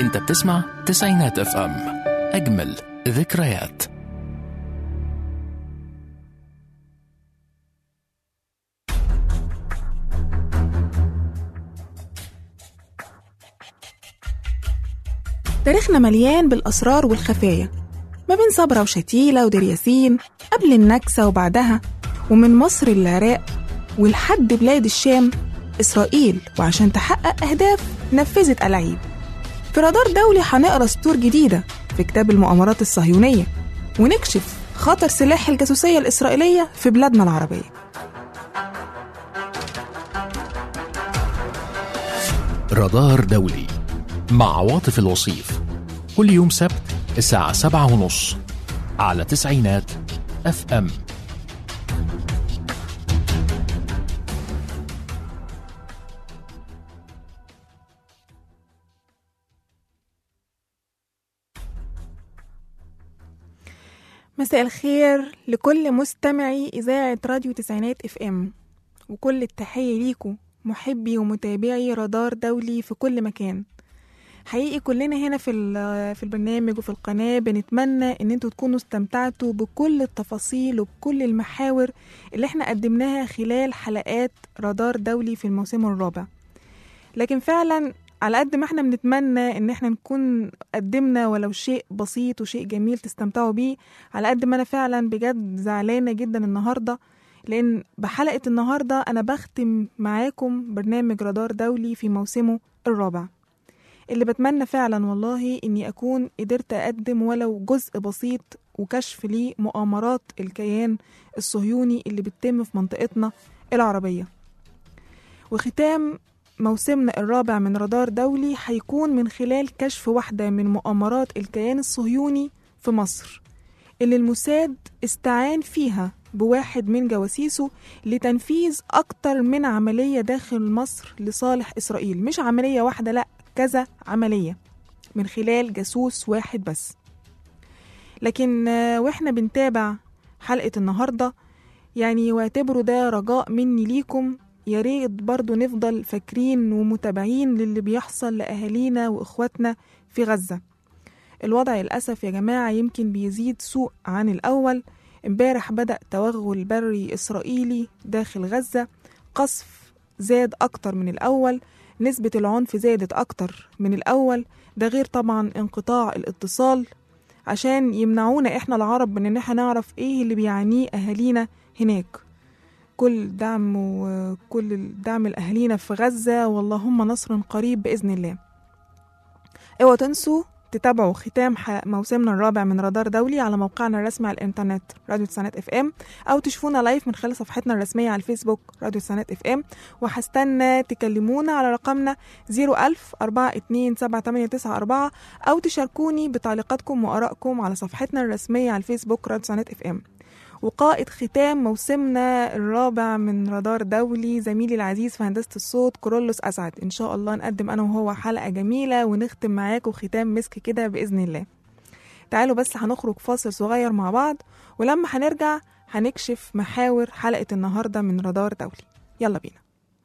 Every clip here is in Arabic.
انت بتسمع تسعينات اف ام، اجمل ذكريات. تاريخنا مليان بالأسرار والخفايا، ما بين صبرا وشتيلة ودير ياسين، قبل النكسة وبعدها، ومن مصر للعراق ولحد بلاد الشام إسرائيل. وعشان تحقق أهداف نفذت ألاعيب. في رادار دولي هنقرأ سطور جديدة في كتاب المؤامرات الصهيونية، ونكشف خطر سلاح الجاسوسية الإسرائيلية في بلادنا العربية. رادار دولي مع عواطف الوصيف، كل يوم سبت الساعة 7:30 على تسعينات اف ام. مساء الخير لكل مستمعي إذاعة راديو تسعينات اف ام، وكل التحية ليكم محبي ومتابعي رادار دولي في كل مكان. حقيقي كلنا هنا في البرنامج وفي القناة بنتمنى ان انتوا تكونوا استمتعتوا بكل التفاصيل وبكل المحاور اللي احنا قدمناها خلال حلقات رادار دولي في الموسم الرابع. لكن فعلا على قد ما احنا بنتمنى ان احنا نكون قدمنا ولو شيء بسيط وشيء جميل تستمتعوا بيه، على قد ما انا فعلا بجد زعلانة جدا النهاردة، لان بحلقة النهاردة انا بختم معاكم برنامج رادار دولي في موسمه الرابع، اللي بتمنى فعلا والله اني اكون قدرت اقدم ولو جزء بسيط وكشف ليه مؤامرات الكيان الصهيوني اللي بتتم في منطقتنا العربية. وختام موسمنا الرابع من رادار دولي هيكون من خلال كشف واحدة من مؤامرات الكيان الصهيوني في مصر، اللي الموساد استعان فيها بواحد من جواسيسه لتنفيذ أكتر من عملية داخل مصر لصالح إسرائيل. مش عملية واحدة، لأ، كذا عملية من خلال جاسوس واحد بس. لكن وإحنا بنتابع حلقة النهاردة يعني واعتبروا ده رجاء مني ليكم، يا ريت برضو نفضل فاكرين ومتابعين للي بيحصل لأهالينا وإخواتنا في غزة. الوضع للأسف يا جماعة يمكن بيزيد سوء عن الأول. امبارح بدأ توغل بري إسرائيلي داخل غزة، قصف زاد أكتر من الأول، نسبة العنف زادت أكتر من الأول، ده غير طبعا انقطاع الاتصال عشان يمنعونا إحنا العرب من إن احنا نعرف إيه اللي بيعانيه أهالينا هناك. كل دعم وكل الدعم لأهالينا في غزة، واللهم نصر قريب بإذن الله. اوعوا تنسوا تتابعوا ختام موسمنا الرابع من رادار دولي على موقعنا الرسمي على الانترنت راديو تسعينات اف ام، او تشوفونا لايف من خلال صفحتنا الرسميه على الفيسبوك راديو تسعينات اف ام. وهستنى تكلمونا على رقمنا 010427894، او تشاركوني بتعليقاتكم وارائكم على صفحتنا الرسميه على الفيسبوك راديو تسعينات اف ام. وقائد ختام موسمنا الرابع من رادار دولي زميلي العزيز في هندسة الصوت كورولوس أسعد. إن شاء الله نقدم أنا وهو حلقة جميلة ونختم معاكم ختام مسك كده بإذن الله. تعالوا بس هنخرج فاصل صغير مع بعض، ولما هنرجع هنكشف محاور حلقة النهاردة من رادار دولي. يلا بينا.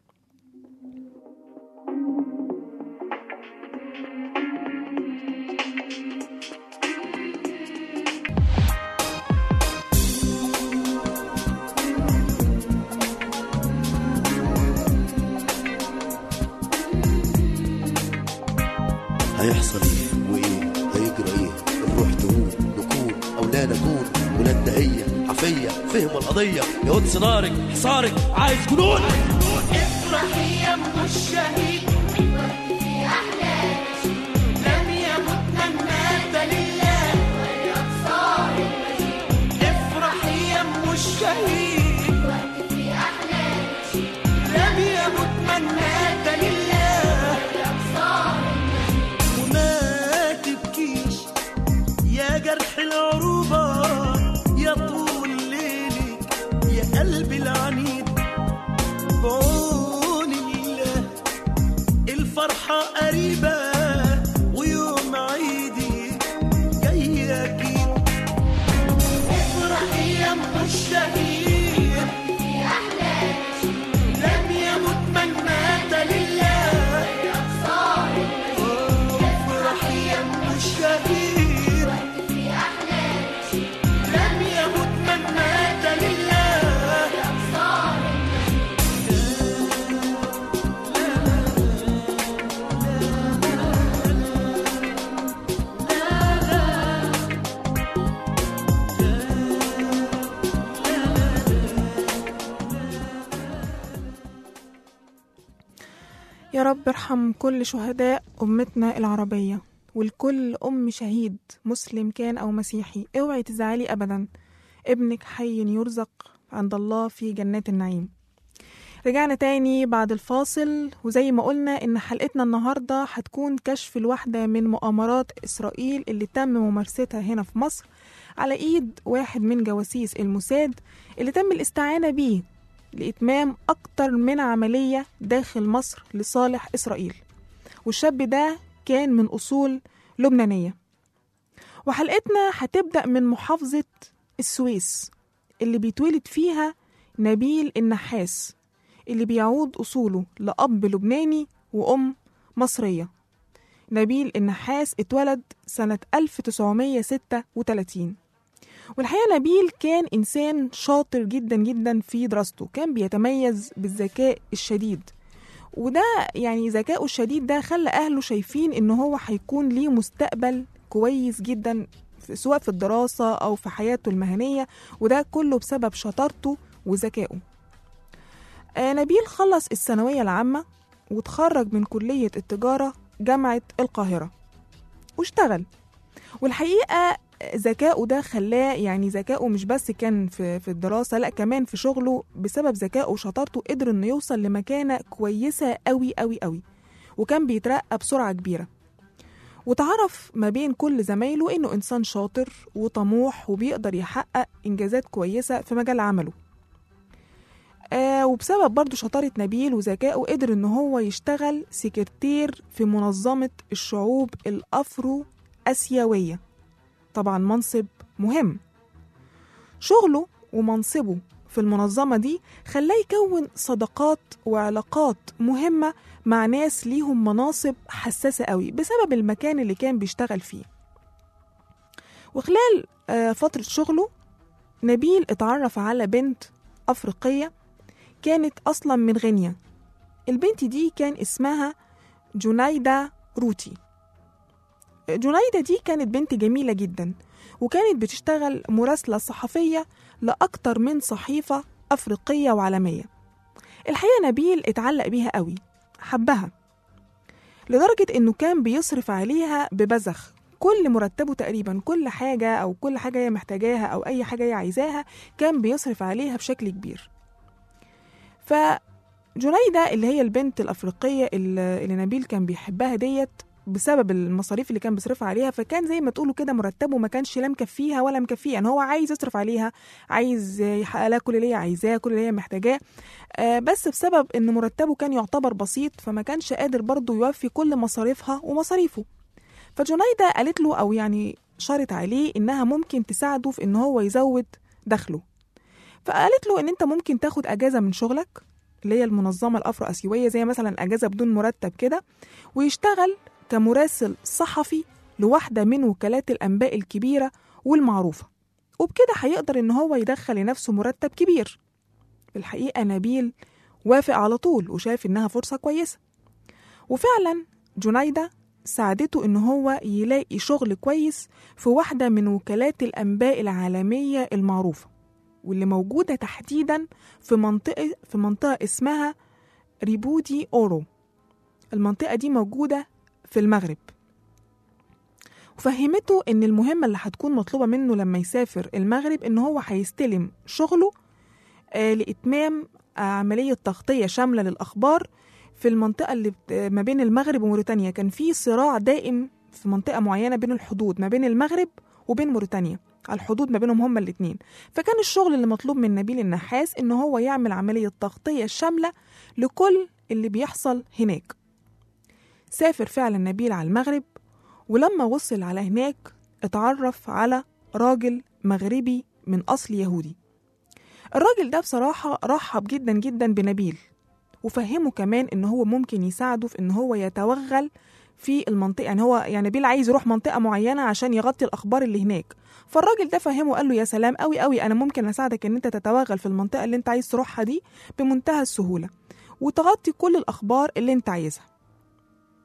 هيحصل ايه وايه هيجرى ايه؟ نروح تقول نكون او لا نكون ولاد هي عفيه فهم القضيه يا ود صنارك حصارك عايز جنون. افرحي يا ام الشهيد في احلى نشيد، لم يمت من مات لله ويبصر المجيد. افرحي يا ام الشهيد في احلى نشيد، لم يمت من مات لله ويبصر المجيد. وما تبكيش يا جرح العروبه يا طول ليلك يا قلبي العنيد، بعون الله الفرحة قريبة ويوم عيدي جاي أكيد. افرحي يا ام الشهيد في احلى نشيد، لم يمت من مات لله ويبصر المجيد. افرحي يا رب ارحم كل شهداء أمتنا العربية، والكل أم شهيد مسلم كان أو مسيحي. اوعي تزعلي أبدا، ابنك حي يرزق عند الله في جنات النعيم. رجعنا تاني بعد الفاصل، وزي ما قلنا إن حلقتنا النهاردة هتكون كشف الواحدة من مؤامرات إسرائيل اللي تم ممارستها هنا في مصر على إيد واحد من جواسيس الموساد اللي تم الاستعانة بيه لإتمام أكتر من عملية داخل مصر لصالح إسرائيل. والشاب ده كان من أصول لبنانية. وحلقتنا هتبدأ من محافظة السويس اللي بيتولد فيها نبيل النحاس، اللي بيعود أصوله لأب لبناني وأم مصرية. نبيل النحاس اتولد سنة 1936. والحقيقة نبيل كان إنسان شاطر جدا جدا في دراسته، كان بيتميز بالذكاء الشديد، وده يعني ذكائه الشديد ده خلى أهله شايفين إنه هو هيكون ليه مستقبل كويس جدا سواء في الدراسة أو في حياته المهنية، وده كله بسبب شطارته وذكائه. نبيل خلص الثانوية العامة وتخرج من كلية التجارة جامعة القاهرة واشتغل. والحقيقة ذكائه ده خلاه، يعني ذكائه مش بس كان في الدراسة، لا كمان في شغله بسبب ذكائه وشطارته قدر انه يوصل لمكانة كويسة قوي قوي قوي، وكان بيترقى بسرعة كبيرة. وتعرف ما بين كل زمايله انه انسان شاطر وطموح وبيقدر يحقق انجازات كويسة في مجال عمله. وبسبب برضو شطارة نبيل وذكائه قدر انه هو يشتغل سكرتير في منظمة الشعوب الأفرو آسيوية، طبعا منصب مهم. شغله ومنصبه في المنظمة دي خلاه يكون صداقات وعلاقات مهمة مع ناس ليهم مناصب حساسة قوي بسبب المكان اللي كان بيشتغل فيه. وخلال فترة شغله نبيل اتعرف على بنت أفريقية كانت أصلا من غينيا. البنت دي كان اسمها جنيدة روتي. جنيدة دي كانت بنت جميلة جدا، وكانت بتشتغل مراسلة صحفية لأكتر من صحيفة أفريقية وعالمية. الحقيقة نبيل اتعلق بيها قوي، حبها لدرجة إنه كان بيصرف عليها ببذخ. كل مرتبه تقريبا، كل حاجة أو كل حاجة هي محتاجاها أو أي حاجة هي عايزاها كان بيصرف عليها بشكل كبير. فجنيدة اللي هي البنت الأفريقية اللي نبيل كان بيحبها ديت بسبب المصاريف اللي كان بيصرفها عليها، فكان زي ما تقولوا كده مرتبه ما كانش لا مكفيها ولا مكفيه. يعني هو عايز يصرف عليها، عايز يحقق لها كل اللي هي عايزاه، كل اللي هي محتاجاه، بس بسبب ان مرتبه كان يعتبر بسيط فما كانش قادر برضه يوفي كل مصاريفها ومصاريفه. فجنيدة قالت له او يعني شرط عليه انها ممكن تساعده في ان هو يزود دخله. فقالت له ان انت ممكن تاخد اجازة من شغلك اللي هي المنظمة الافرو اسيوية، زي مثلا اجازة بدون مرتب كده، ويشتغل كمراسل صحفي لواحدة من وكالات الأنباء الكبيرة والمعروفة، وبكده هيقدر إن هو يدخل لنفسه مرتب كبير. الحقيقة نبيل وافق على طول وشاف إنها فرصة كويسة، وفعلا جنيدة ساعدته إن هو يلاقي شغل كويس في واحدة من وكالات الأنباء العالمية المعروفة، واللي موجودة تحديدا في منطقة اسمها ريبودي أورو. المنطقة دي موجودة في المغرب. وفهمته ان المهمة اللي هتكون مطلوبة منه لما يسافر المغرب ان هو هيستلم شغله لإتمام عملية تغطية شاملة للأخبار في المنطقة اللي ما بين المغرب وموريتانيا. كان في صراع دائم في منطقة معينة بين الحدود ما بين المغرب وبين موريتانيا، على الحدود ما بينهم هما الاتنين. فكان الشغل اللي مطلوب من نبيل النحاس ان هو يعمل عملية تغطية شاملة لكل اللي بيحصل هناك. سافر فعلا نبيل على المغرب، ولما وصل على هناك اتعرف على راجل مغربي من أصل يهودي. الراجل ده بصراحة رحب جدا جدا بنبيل، وفهمه كمان ان هو ممكن يساعده في ان هو يتوغل في المنطقة. يعني نبيل عايز يروح منطقة معينة عشان يغطي الأخبار اللي هناك، فالراجل ده فهمه قال له يا سلام قوي قوي، أنا ممكن أساعدك ان انت تتوغل في المنطقة اللي انت عايز تروحها دي بمنتهى السهولة وتغطي كل الأخبار اللي انت عايزها.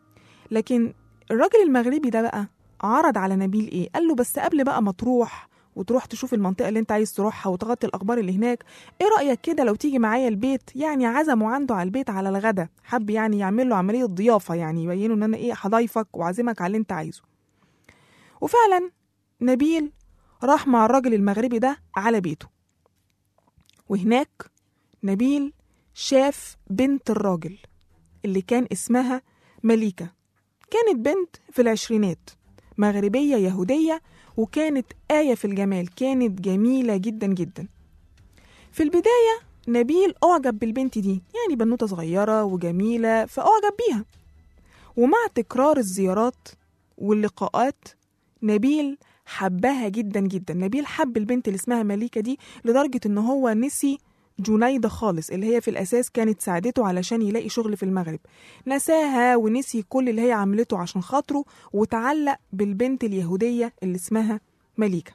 لكن الراجل المغربي ده بقى عرض على نبيل ايه؟ قال له بس قبل بقى ما تروح وتروح تشوف المنطقة اللي انت عايز تروحها وتغطي الأخبار اللي هناك. ايه رأيك كده لو تيجي معايا البيت؟ يعني عزموا عنده على البيت على الغدا، حب يعني يعمل له عملية ضيافة، يعني يبينوا ان انا ايه هضيفك وعزمك على اللي انت عايزه. وفعلا نبيل راح مع الراجل المغربي ده على بيته، وهناك نبيل شاف بنت الراجل اللي كان اسمها مليكة. كانت بنت في العشرينات، مغربية يهودية، وكانت آية في الجمال، كانت جميلة جدا جدا. في البداية نبيل أعجب بالبنت دي، يعني بنوتة صغيرة وجميلة فأعجب بيها. ومع تكرار الزيارات واللقاءات نبيل حبها جدا جدا. نبيل حب البنت اللي اسمها مليكة دي لدرجة إن هو نسي جنيدة خالص اللي هي في الأساس كانت ساعدته علشان يلاقي شغل في المغرب. نساها ونسي كل اللي هي عملته عشان خاطره، وتعلق بالبنت اليهودية اللي اسمها مليكة.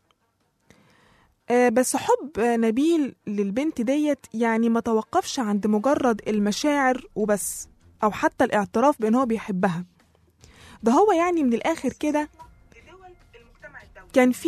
بس حب نبيل للبنت ديت يعني ما توقفش عند مجرد المشاعر وبس، أو حتى الاعتراف بأنه بيحبها. ده هو يعني من الآخر كده كان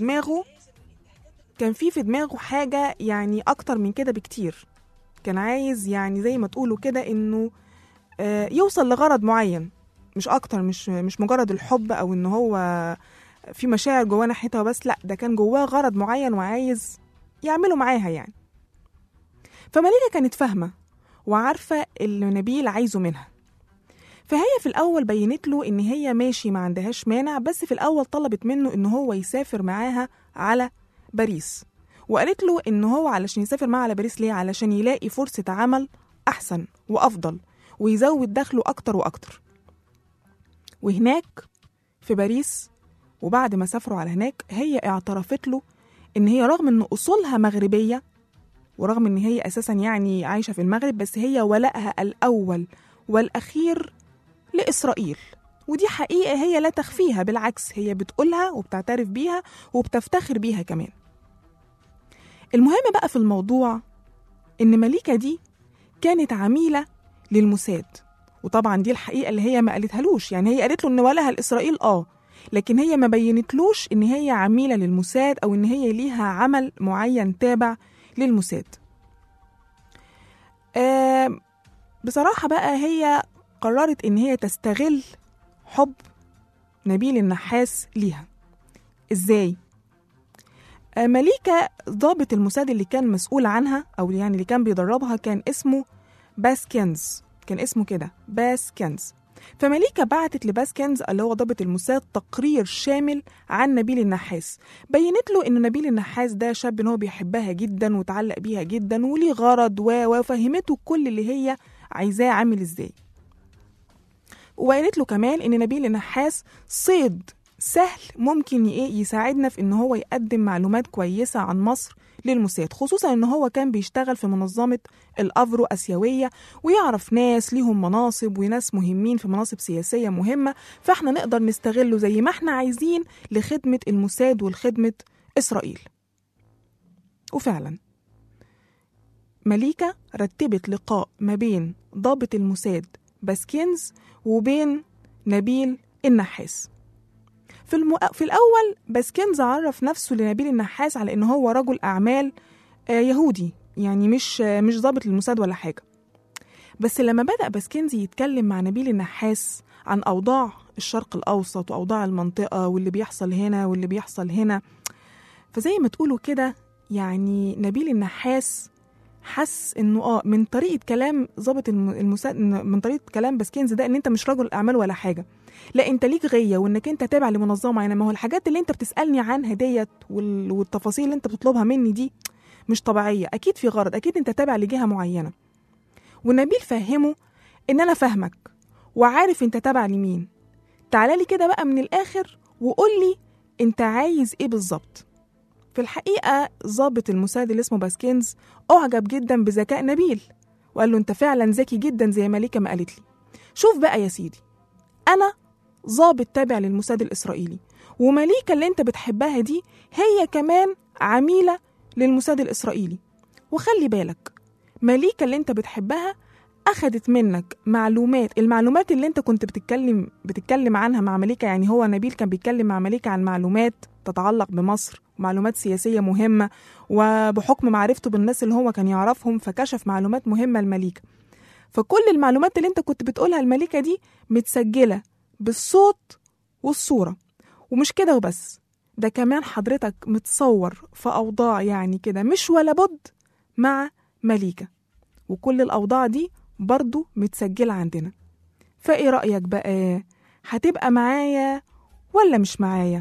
في دماغه حاجة يعني أكتر من كده بكتير. كان عايز يعني زي ما تقولوا كده إنه يوصل لغرض معين، مش أكتر، مش مجرد الحب أو إنه هو في مشاعر جواه ناحيتها بس، لأ ده كان جواه غرض معين وعايز يعمله معاها يعني. فمليكة كانت فاهمة وعارفة اللي نبيل عايزه منها، فهي في الأول بينت له إن هي ماشي ما عندهاش مانع، بس في الأول طلبت منه إن هو يسافر معاها على باريس. وقالت له إن هو علشان يسافر معاها على باريس ليه؟ علشان يلاقي فرصة عمل أحسن وأفضل ويزود دخله أكتر وأكتر. وهناك في باريس وبعد ما سافروا على هناك هي اعترفت له إن هي رغم إن أصولها مغربية ورغم إن هي أساسا يعني عايشة في المغرب، بس هي ولائها الأول والأخير لإسرائيل. ودي حقيقة هي لا تخفيها، بالعكس هي بتقولها وبتعترف بيها وبتفتخر بيها كمان. المهم بقى في الموضوع إن مليكة دي كانت عميلة للموساد، وطبعا دي الحقيقة اللي هي ما قالتهالوش. يعني هي قالت له إن ولها لإسرائيل لكن هي ما بينتلوش إن هي عميلة للموساد أو إن هي ليها عمل معين تابع للموساد. بصراحة بقى هي قررت إن هي تستغل حب نبيل النحاس ليها. إزاي؟ مليكة ضابط الموساد اللي كان مسؤول عنها أو يعني اللي كان بيدربها كان اسمه باسكنز، كان اسمه كده باسكنز. فمليكة بعتت لباسكنز اللي هو ضابط الموساد تقرير شامل عن نبيل النحاس، بينت له إن نبيل النحاس ده شاب إن هو بيحبها جدا وتعلق بيها جدا وليه غرض وفهمته كل اللي هي عايزاه عامل إزاي. وقالت له كمان إن نبيل النحاس صيد سهل ممكن يساعدنا في إن هو يقدم معلومات كويسة عن مصر للموساد، خصوصا إن هو كان بيشتغل في منظمة الأفرو أسيوية ويعرف ناس ليهم مناصب وناس مهمين في مناصب سياسية مهمة، فإحنا نقدر نستغله زي ما إحنا عايزين لخدمة الموساد والخدمة إسرائيل. وفعلا مليكة رتبت لقاء ما بين ضابط الموساد باسكنز وبين نبيل النحاس. في الأول باسكنز عرف نفسه لنبيل النحاس على إنه هو رجل أعمال يهودي، يعني مش ضابط للموساد ولا حاجة. بس لما بدأ باسكنز يتكلم مع نبيل النحاس عن أوضاع الشرق الأوسط وأوضاع المنطقة واللي بيحصل هنا واللي بيحصل هنا، فزي ما تقولوا كده يعني نبيل النحاس حس إنه من طريقة كلام ضابط الموساد، من طريقة كلام باسكنز ده، إن أنت مش رجل أعمال ولا حاجة، لا انت ليك غية وانك انت تابع لمنظمة معينة. ما هو الحاجات اللي انت بتسألني عنها ديت والتفاصيل اللي انت بتطلبها مني دي مش طبيعية، اكيد في غرض، اكيد انت تابع لجهة معينة. والنبيل فهمه ان انا فاهمك وعارف انت تابع لمين، تعالى لي كده بقى من الاخر وقول لي انت عايز ايه بالظبط. في الحقيقة ضابط الموساد اللي اسمه باسكنز اعجب جدا بذكاء نبيل وقال له انت فعلا ذكي جدا زي مليكة ما قالت لي. شوف بقى يا سيدي، انا ضابط تابع للموساد الإسرائيلي، ومليكة اللي انت بتحبها دي هي كمان عميلة للموساد الإسرائيلي. وخلي بالك مليكة اللي انت بتحبها أخدت منك المعلومات اللي انت كنت بتتكلم عنها مع مليكة. يعني هو نبيل كان بيتكلم مع مليكة عن معلومات تتعلق بمصر، معلومات سياسية مهمة، وبحكم معرفته بالناس اللي هو كان يعرفهم فكشف معلومات مهمة لمليكة. فكل المعلومات اللي انت كنت بتقولها المليكة دي متسجلة بالصوت والصورة. ومش كده وبس، ده كمان حضرتك متصور في أوضاع يعني كده مش ولا بد مع مليكة، وكل الأوضاع دي برضو متسجلة عندنا. فإيه رأيك بقى؟ هتبقى معايا ولا مش معايا؟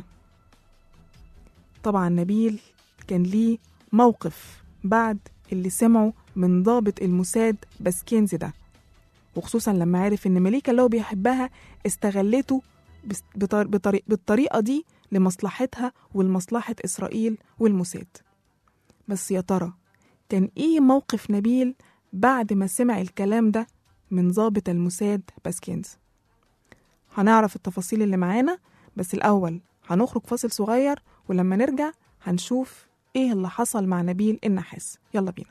طبعا نبيل كان ليه موقف بعد اللي سمعه من ضابط الموساد باسكينز ده، وخصوصا لما عرف ان مليكة اللي هو بيحبها استغلته بالطريقة دي لمصلحتها ولمصلحة إسرائيل والموساد. بس يا ترى كان إيه موقف نبيل بعد ما سمع الكلام ده من ضابط الموساد باسكينز؟ هنعرف التفاصيل اللي معانا، بس الأول هنخرج فاصل صغير، ولما نرجع هنشوف إيه اللي حصل مع نبيل النحاس. يلا بينا.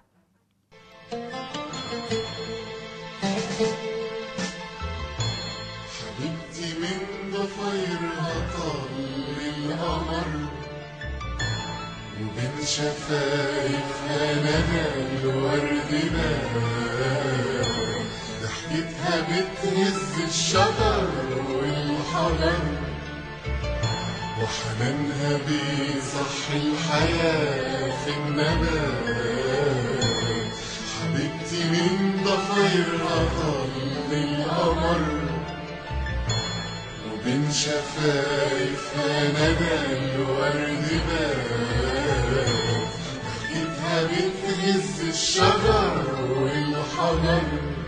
حبيبتي من ضفيرها طل القمر، وبين شفايفها ندى الورد بان، ضحكتها بتهز الشجر والحجر، وحنانها بيصحي الحياة في النبات. حبيبتي من ضفيرها طل القمر، وبين شفايفها ندى الورد بان، ضحكتها بتهز الشجر والحجر،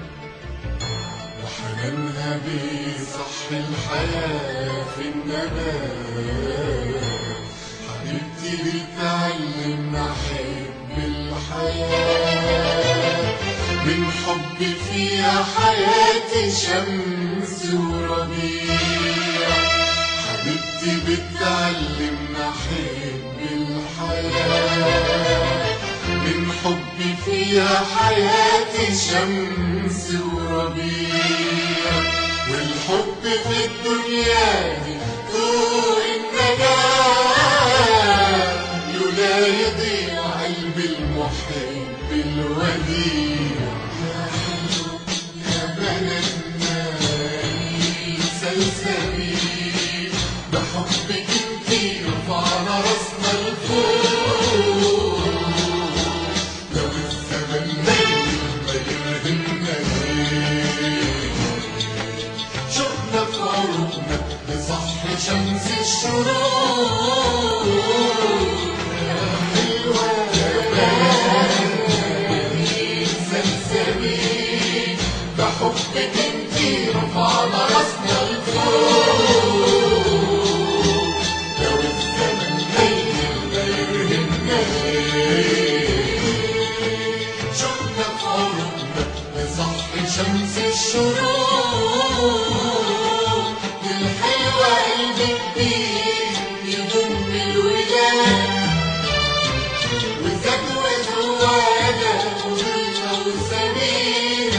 وحنانها بيصحي الحياة في النبات. حبيبتي بتعلمنا أحب الحياة، من حبي فيها حياتي شمس وربيع. حبيبتي بتعلمنا أحب الحياة، من حبي فيها حياتي شمس وربيع. والحب في الدنيا دي طوق النجاة، لولا يضيع قلب المحب الوديع. يا حلو يا بلدنا سلسبيل، بحبك انتي رفعنا راسنا لفوق. لو الزمن نايم ما يرهمنا ليه، شوقنا في عروقنا لصحي شمس الشروق. يا حلوة يا بلدنا سلسبيل، بحبك انتي رفعنا راسنا لفوق. لو الزمن نايم ما يرهمنا ليه، شوقنا في عروقنا لصحي شمس الشروق. الحلوة قلبك بيه يضم الوداد، وزاد وزوانا وضلنا وسمير.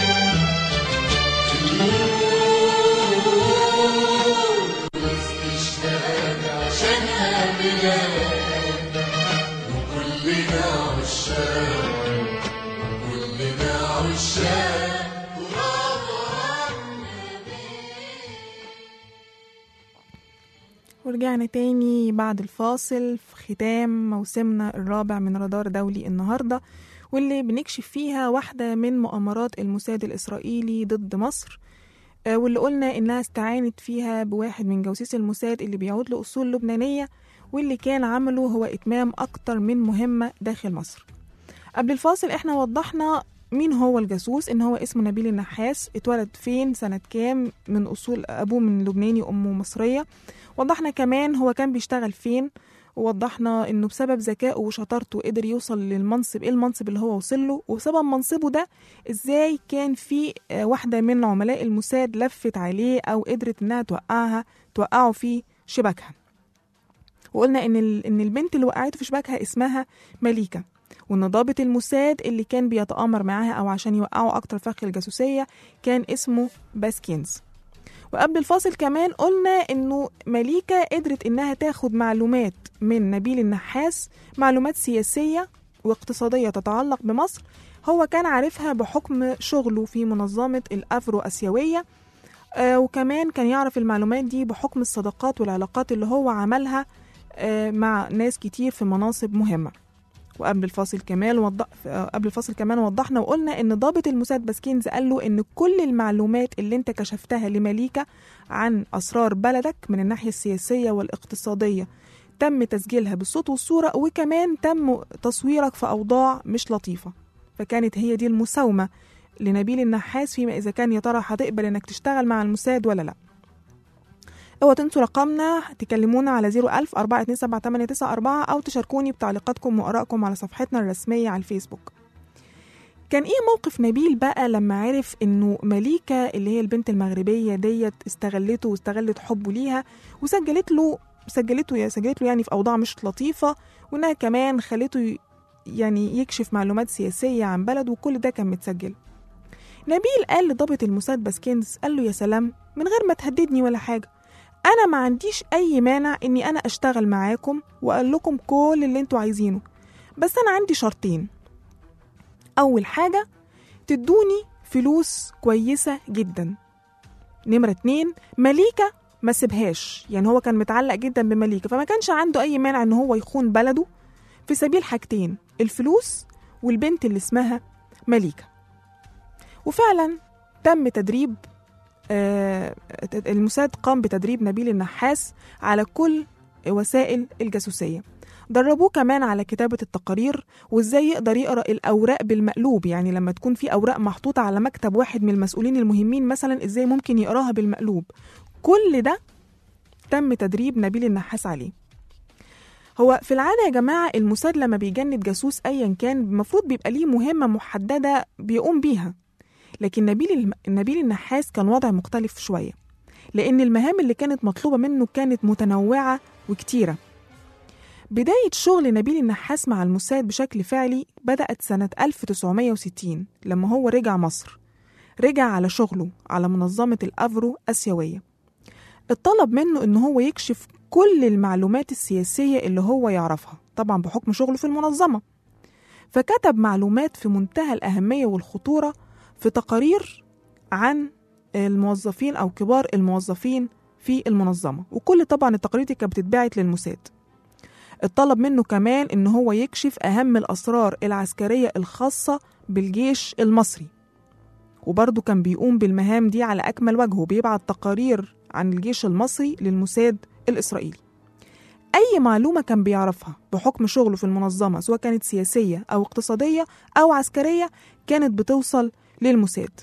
بس اشتاق عشانها بلاد، وكلنا عشاق، كلنا عشاق تراب النبي. ورجعنا تاني بعد الفاصل في ختام موسمنا الرابع من رادار دولي النهاردة، واللي بنكشف فيها واحدة من مؤامرات الموساد الإسرائيلي ضد مصر، واللي قلنا إنها استعانت فيها بواحد من جواسيس الموساد اللي بيعود لأصول لبنانية، واللي كان عمله هو إتمام أكتر من مهمة داخل مصر. قبل الفاصل إحنا وضحنا مين هو الجاسوس، إن هو اسمه نبيل النحاس، اتولد فين سنة كام، من أصول أبوه من لبناني وأمه مصرية. وضحنا كمان هو كان بيشتغل فين، ووضحنا إنه بسبب ذكائه وشطارته قدر يوصل للمنصب، إيه المنصب اللي هو وصل له، وبسبب منصبه ده إزاي كان في واحدة من عملاء الموساد لفت عليه أو قدرت إنها توقعه في شبكها. وقلنا إن البنت اللي وقعته في شبكها اسمها مليكة، وإن ضابط الموساد اللي كان بيتآمر معاها أو عشان يوقعوا أكتر فخ الجاسوسية كان اسمه باسكينز. وقبل الفاصل كمان قلنا إنه مليكة قدرت إنها تاخد معلومات من نبيل النحاس، معلومات سياسية واقتصادية تتعلق بمصر، هو كان عارفها بحكم شغله في منظمة الأفرو أسيوية، وكمان كان يعرف المعلومات دي بحكم الصداقات والعلاقات اللي هو عملها مع ناس كتير في مناصب مهمة. وقبل الفاصل كمان وضحنا وقلنا إن ضابط الموساد باسكينز قال له إن كل المعلومات اللي انت كشفتها لمليكة عن أسرار بلدك من الناحية السياسية والاقتصادية تم تسجيلها بالصوت والصورة، وكمان تم تصويرك في أوضاع مش لطيفة. فكانت هي دي المساومة لنبيل النحاس فيما إذا كان يا ترى هتقبل إنك تشتغل مع الموساد ولا لأ. اوعوا تنسوا رقمنا، تكلمونا على 010427894 أو تشاركوني بتعليقاتكم وآرائكم على صفحتنا الرسمية على الفيسبوك. كان إيه موقف نبيل بقى لما عرف إنه مليكة اللي هي البنت المغربية ديت استغلته واستغلت حبه ليها وسجلته يعني في أوضاع مش لطيفة، وإنها كمان خلته يعني يكشف معلومات سياسية عن بلد، وكل ده كان متسجل. نبيل قال لضابط الموساد باسكينز، قال له يا سلام، من غير ما تهددني ولا حاجة، أنا ما عنديش أي مانع إني أنا أشتغل معاكم وأقول لكم كل اللي انتوا عايزينه، بس أنا عندي شرطين. أول حاجة تدوني فلوس كويسة جدا. نمرة 2 مليكة ما سيبهاش، يعني هو كان متعلق جدا بمليكة، فما كانش عنده أي مانع إن هو يخون بلده في سبيل حاجتين، الفلوس والبنت اللي اسمها مليكة. وفعلا تم تدريب الموساد قام بتدريب نبيل النحاس على كل وسائل الجاسوسية. دربوه كمان على كتابة التقارير وإزاي يقدر يقرأ الأوراق بالمقلوب، يعني لما تكون في أوراق محطوطة على مكتب واحد من المسؤولين المهمين مثلا إزاي ممكن يقراها بالمقلوب. كل ده تم تدريب نبيل النحاس عليه. هو في العادة يا جماعة الموساد لما بيجند جاسوس أيا كان المفروض بيبقى ليه مهمة محددة بيقوم بيها، لكن نبيل النحاس كان وضع مختلف شوية، لأن المهام اللي كانت مطلوبة منه كانت متنوعة وكتيرة. بداية شغل نبيل النحاس مع الموساد بشكل فعلي بدأت سنة 1960 لما هو رجع مصر، رجع على شغله على منظمة الأفرو أسيوية. اتطلب منه إنه هو يكشف كل المعلومات السياسية اللي هو يعرفها، طبعا بحكم شغله في المنظمة، فكتب معلومات في منتهى الأهمية والخطورة في تقارير عن الموظفين أو كبار الموظفين في المنظمة، وكل طبعا التقارير دي كانت بتتبعت للموساد. اتطلب منه كمان إن هو يكشف أهم الأسرار العسكرية الخاصة بالجيش المصري، وبرضه كان بيقوم بالمهام دي على أكمل وجه، وبيبعت تقارير عن الجيش المصري للموساد الإسرائيلي. أي معلومة كان بيعرفها بحكم شغله في المنظمة سواء كانت سياسية أو اقتصادية أو عسكرية كانت بتوصل للموساد.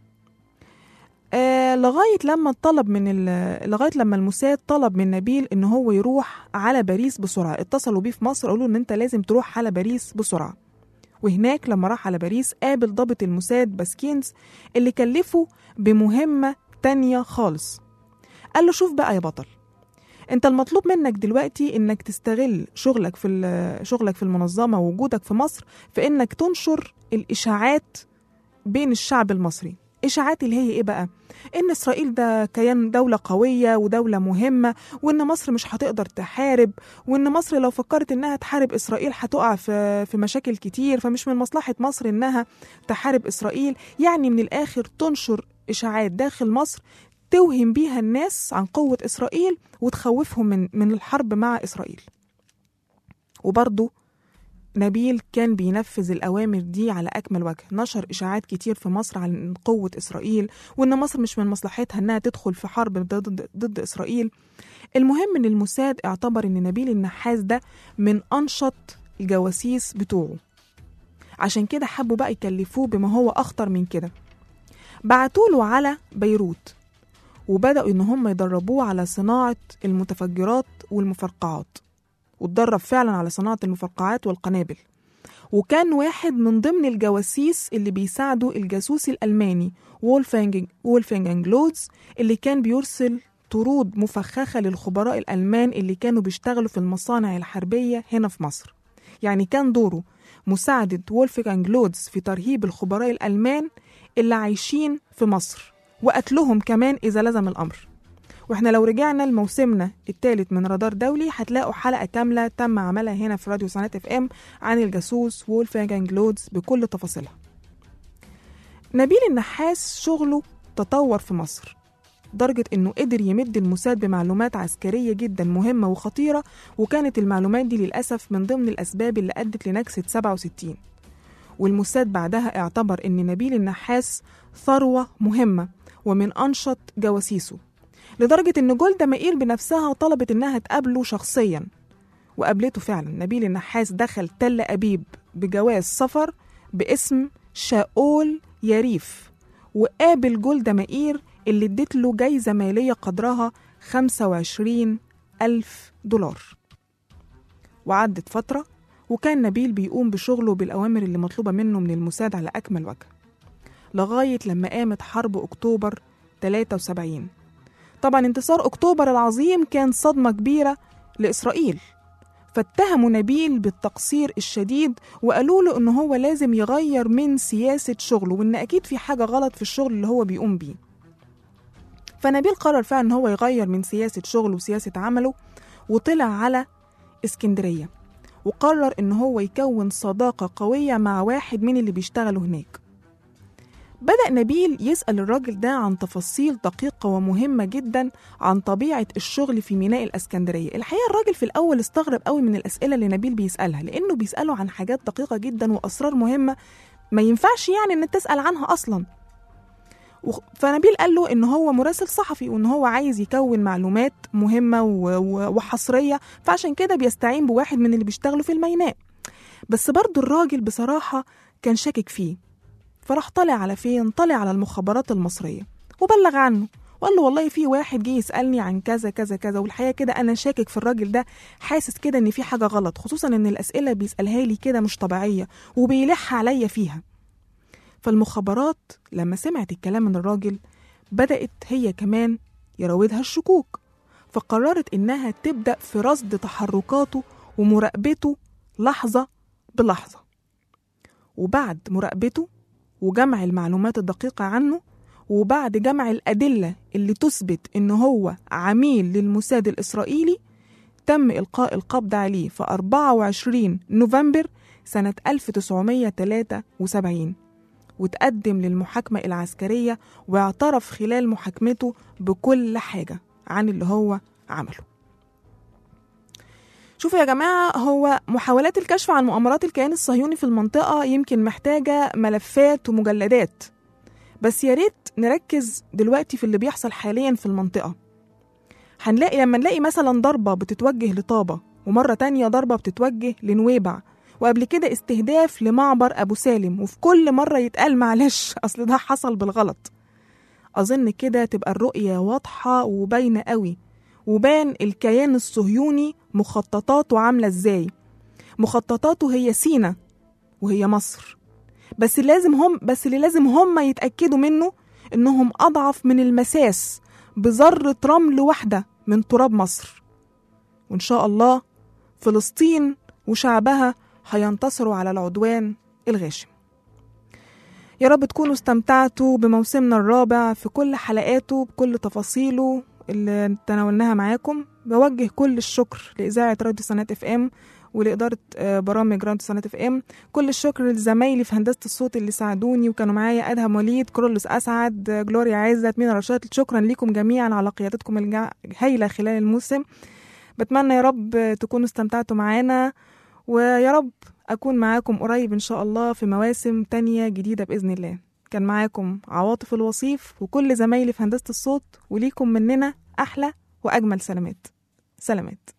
لغاية لما الموساد طلب من نبيل إن هو يروح على باريس بسرعة. اتصلوا بيه في مصر قالوا إن أنت لازم تروح على باريس بسرعة. وهناك لما راح على باريس قابل ضابط الموساد باسكينز اللي كلفه بمهمة تانية خالص. قال له شوف بقى يا بطل، انت المطلوب منك دلوقتي انك تستغل شغلك في المنظمة ووجودك في مصر في انك تنشر الاشاعات بين الشعب المصري. اشاعات اللي هي ايه بقى؟ ان اسرائيل ده كيان دولة قوية ودولة مهمة، وان مصر مش هتقدر تحارب، وان مصر لو فكرت انها تحارب اسرائيل هتقع في مشاكل كتير، فمش من مصلحة مصر انها تحارب اسرائيل. يعني من الاخر تنشر اشاعات داخل مصر توهم بيها الناس عن قوة إسرائيل وتخوفهم من الحرب مع إسرائيل. وبرضو نبيل كان بينفذ الأوامر دي على أكمل وجه، نشر إشاعات كتير في مصر عن قوة إسرائيل وإن مصر مش من مصلحتها إنها تدخل في حرب ضد إسرائيل. المهم إن الموساد اعتبر إن نبيل النحاس ده من أنشط الجواسيس بتوعه، عشان كده حبوا بقى يكلفوه بما هو أخطر من كده. بعتوله على بيروت وبدأوا إن هم يدربوه على صناعة المتفجرات والمفرقعات، واتدرب فعلا على صناعة المفرقعات والقنابل. وكان واحد من ضمن الجواسيس اللي بيساعدوا الجاسوس الألماني وولفنج لودز اللي كان بيرسل طرود مفخخة للخبراء الألمان اللي كانوا بيشتغلوا في المصانع الحربية هنا في مصر. يعني كان دوره مساعدة وولفغانج لودز في ترهيب الخبراء الألمان اللي عايشين في مصر وقتلهم كمان إذا لزم الأمر. وإحنا لو رجعنا لموسمنا الثالث من رادار دولي هتلاقوا حلقة كاملة تم عملها هنا في راديو تسعينات اف ام عن الجاسوس وولفغانج لودز بكل تفاصيلها. نبيل النحاس شغله تطور في مصر درجة إنه قدر يمد الموساد بمعلومات عسكرية جدا مهمة وخطيرة، وكانت المعلومات دي للأسف من ضمن الأسباب اللي أدت لنكسة 67. والموساد بعدها اعتبر إن نبيل النحاس ثروة مهمة ومن أنشط جواسيسه، لدرجة إن جولدا مائير بنفسها طلبت إنها تقابله شخصيا، وقابلته فعلا. نبيل النحاس دخل تل أبيب بجواز سفر باسم شاول ياريف، وقابل جولدا مائير اللي ادت له جايزة مالية قدرها 25,000 دولار. وعدت فترة وكان نبيل بيقوم بشغله بالأوامر اللي مطلوبة منه من الموساد على أكمل وجه، لغاية لما قامت حرب أكتوبر 73. طبعا انتصار أكتوبر العظيم كان صدمة كبيرة لإسرائيل، فاتهموا نبيل بالتقصير الشديد وقالوا له إنه هو لازم يغير من سياسة شغله، وإن أكيد في حاجة غلط في الشغل اللي هو بيقوم بيه. فنبيل قرر فعلا إن هو يغير من سياسة شغله وسياسة عمله، وطلع على اسكندرية، وقرر إن هو يكون صداقة قوية مع واحد من اللي بيشتغلوا هناك. بدأ نبيل يسأل الراجل ده عن تفاصيل دقيقة ومهمة جدا عن طبيعة الشغل في ميناء الإسكندرية. الحقيقة الراجل في الأول استغرب قوي من الأسئلة اللي نبيل بيسألها، لأنه بيسأله عن حاجات دقيقة جدا وأسرار مهمة ما ينفعش يعني إن تسأل عنها أصلا. فنبيل قال له إن هو مراسل صحفي، وإن هو عايز يكون معلومات مهمة وحصرية، فعشان كده بيستعين بواحد من اللي بيشتغلوا في الميناء. بس برضو الراجل بصراحة كان شاكك فيه، فراح طلع على فين؟ طلع على المخابرات المصرية وبلغ عنه، وقال له والله في واحد جه يسألني عن كذا كذا كذا، والحقيقة كده أنا شاكك في الراجل ده، حاسس كده إن في حاجة غلط، خصوصا إن الأسئلة بيسألها لي كده مش طبيعية وبيلح عليا فيها. فالمخابرات لما سمعت الكلام من الراجل بدأت هي كمان يراودها الشكوك، فقررت إنها تبدأ في رصد تحركاته ومراقبته لحظة بلحظة. وبعد مراقبته وجمع المعلومات الدقيقة عنه، وبعد جمع الأدلة اللي تثبت إنه هو عميل للموساد الإسرائيلي، تم إلقاء القبض عليه في 24 نوفمبر سنة 1973، وتقدم للمحاكمة العسكرية، واعترف خلال محاكمته بكل حاجة عن اللي هو عمله. شوفوا يا جماعة، هو محاولات الكشف عن مؤامرات الكيان الصهيوني في المنطقة يمكن محتاجة ملفات ومجلدات، بس يا ريت نركز دلوقتي في اللي بيحصل حاليا في المنطقة. هنلاقي لما نلاقي مثلا ضربة بتتوجه لطابة، ومرة تانية ضربة بتتوجه لنويبع، وقبل كده استهداف لمعبر أبو سالم، وفي كل مرة يتقال معلش أصل ده حصل بالغلط. أظن كده تبقى الرؤية واضحة وباينة قوي، وبان الكيان الصهيوني مخططاته عاملة ازاي. مخططاته هي سينا وهي مصر، بس اللي لازم هم يتأكدوا منه انهم أضعف من المساس بذرة رمل واحدة من تراب مصر. وإن شاء الله فلسطين وشعبها هينتصروا على العدوان الغاشم. يا رب تكونوا استمتعتوا بموسمنا الرابع في كل حلقاته بكل تفاصيله اللي تناولناها معاكم. بوجه كل الشكر لإذاعة راديو تسعينات اف ام ولإدارة برامج راديو تسعينات اف ام. كل الشكر لزمايلي في هندسة الصوت اللي ساعدوني وكانوا معايا، أدهم وليد، كرولوس أسعد، جلوريا عزت، مينا رشاد. شكرا لكم جميعا على قيادتكم الهايلة خلال الموسم. بتمنى يا رب تكونوا استمتعتوا معانا، ويا رب أكون معاكم قريب إن شاء الله في مواسم تانية جديدة بإذن الله. كان معاكم عواطف الوصيف وكل زمايلي في هندسة الصوت، وليكم مننا أحلى وأجمل سلامات.